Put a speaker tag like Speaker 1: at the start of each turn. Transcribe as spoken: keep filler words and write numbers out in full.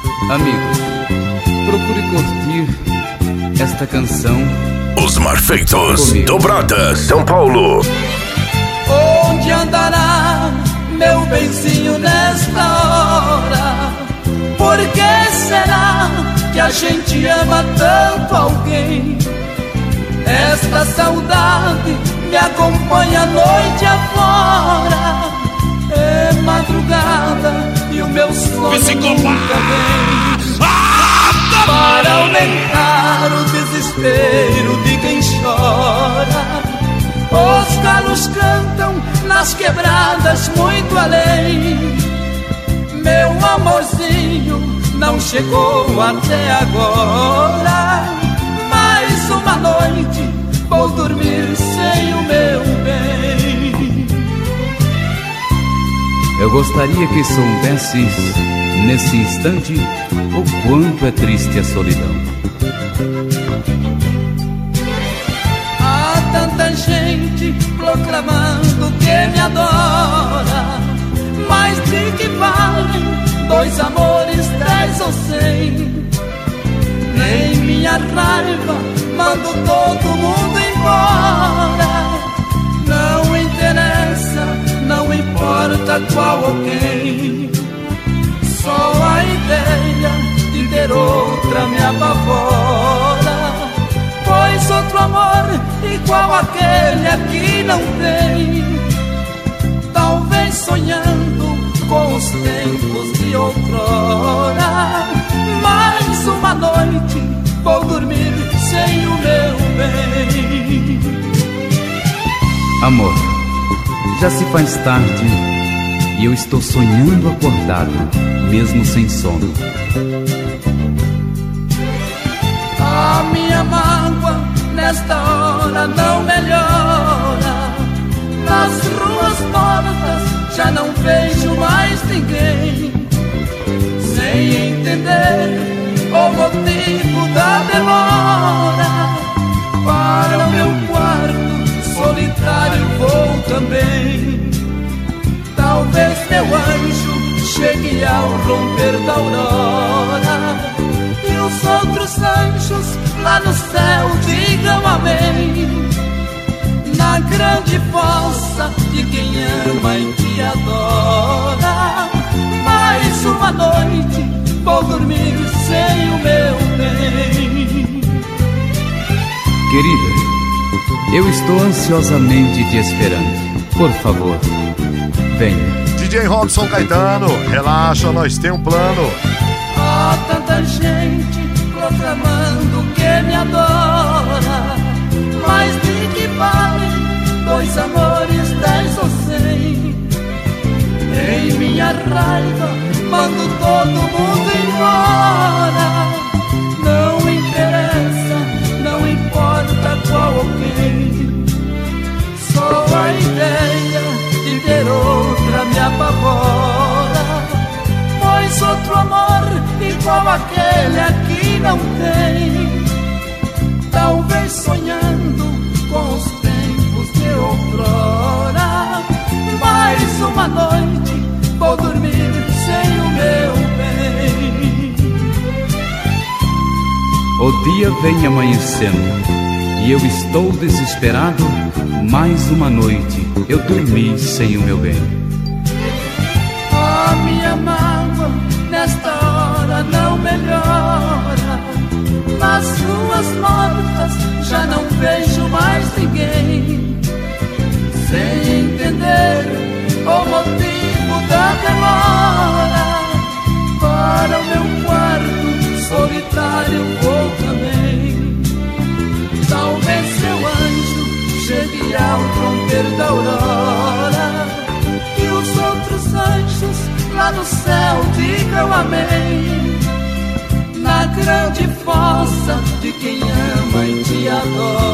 Speaker 1: Amigos, procure curtir esta canção.
Speaker 2: Os Marfeitos, Dobrada, São Paulo.
Speaker 3: Onde andará meu benzinho nesta hora? Por que será que a gente ama tanto alguém? Esta saudade me acompanha a noite afora. É madrugada e o meu sono nunca vem. Para aumentar o desespero de quem chora, os galos cantam nas quebradas muito além. Meu amorzinho não chegou até agora. Mais uma noite vou dormir sem o meu bem.
Speaker 1: Eu gostaria que soubesses, nesse instante, o quanto é triste a solidão.
Speaker 3: Há tanta gente proclamando que me adora, mas de que valem dois amores, dez ou cem? Nem minha raiva mando todo mundo embora. Não interessa, não importa qual ou quem. Só a ideia de ter outra me apavora, pois outro amor igual aquele aqui não tem. Talvez sonhando com os tempos de outrora, mais uma noite vou dormir sem o meu bem.
Speaker 1: Amor, já se faz tarde e eu estou sonhando acordado, mesmo sem sono.
Speaker 3: A minha mágoa nesta hora não melhora. Nas ruas mortas já não vejo mais ninguém. Sem entender o motivo da demora, para o meu quarto solitário vou também. Talvez meu anjo chegue ao romper da aurora, e os outros anjos lá no céu digam amém. Na grande fossa de quem ama e te adora, mais uma noite vou dormir sem o meu bem.
Speaker 1: Querida, eu estou ansiosamente te esperando. Por favor, venha.
Speaker 4: D J Robson Caetano, relaxa, nós temos um plano.
Speaker 3: Há tanta gente proclamando que me adora, mas de que valem dois amores, dez ou cem? Em minha raiva mando todo mundo embora. Não interessa, não importa qual ou quem. Só a ideia de ter outra me apavora, pois outro amor igual aquele aqui não tem. Talvez sonhando com os tempos de outrora, mais uma noite vou dormir sem o meu bem.
Speaker 1: O dia vem amanhecendo e eu estou desesperado. Mais uma noite eu dormi sem o meu bem.
Speaker 3: A minha mágoa nesta hora não melhora. Nas ruas mortas já não vejo mais ninguém. Sem entender o motivo da demora, para o meu quarto solitário vou também. Talvez seu anjo chegue ao romper da aurora, e os outros anjos lá no céu digam amém. Na grande fossa de quem ama e te adora,